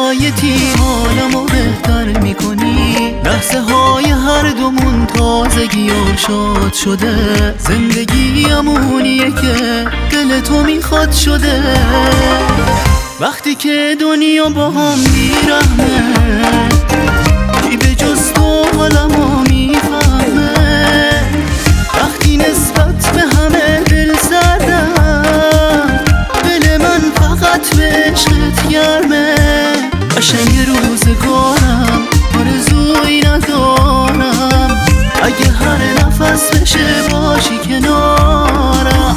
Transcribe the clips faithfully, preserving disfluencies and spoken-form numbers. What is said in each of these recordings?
شرایطی حالمو بهتر میکنی. لحظه های هر دومون تازگی و شاد شده. زندگیم اونیه که دل تو میخواد شده. وقتی که دنیا با هم بیرحمه، بی به جز تو حالمو میفهمه. وقتی نسبت به همه دل سردم، دل من فقط به عشقت گرمه. قشنگ روزگارم آرزویی ندارم، اگه هر نفس بشه باشی کنارم.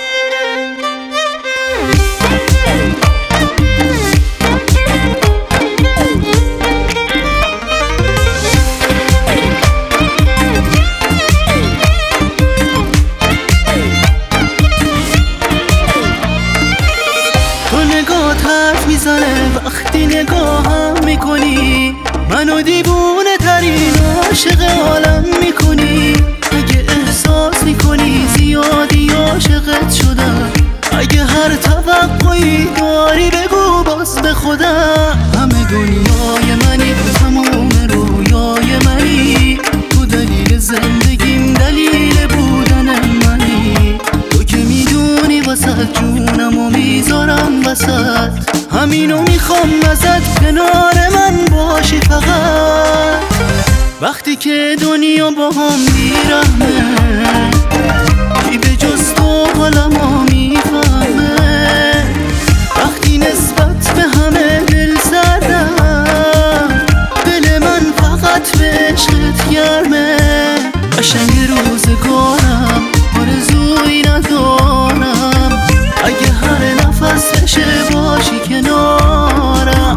حرف میزنه وقتی نگاهم میکنی، منو دیوونه ترین عاشق عالم میکنی. اگه احساس میکنی زیادی عاشقت شدم، اگه هر توقعی داری بگو باز به خودم. همه دنیای منی، تموم رویای منی، تو دلیل زندگیم، دلیل بودن منی. تو که میدونی وسط جونمو میذارم وسط، همینو میخوام ازت کنار من باشی فقط. وقتی که دنیا با هم بیرحمه، بی به جز تو حالمو میفهمه. وقتی نسبت به همه دل سردم، دل من فقط به عشقت گرمه. قشنگ روزگارم آرزویی ندارم، اگه هر نفس بشه باشی کنارم.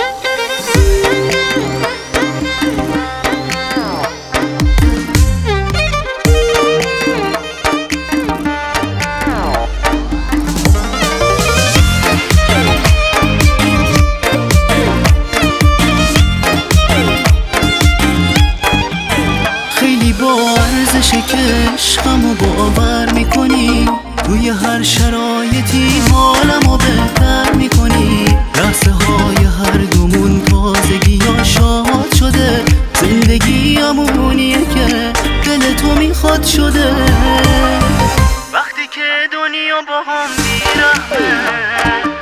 خیلی با ارزشه که عشقمو باور میکنی، توی هر شرایطی حالمو بهتر میکنی. لحظه های هر دومون تازگی یا شاد شده. زندگیم اونیه که دل تو میخواد شده. وقتی که دنیا با هم بیرحمه،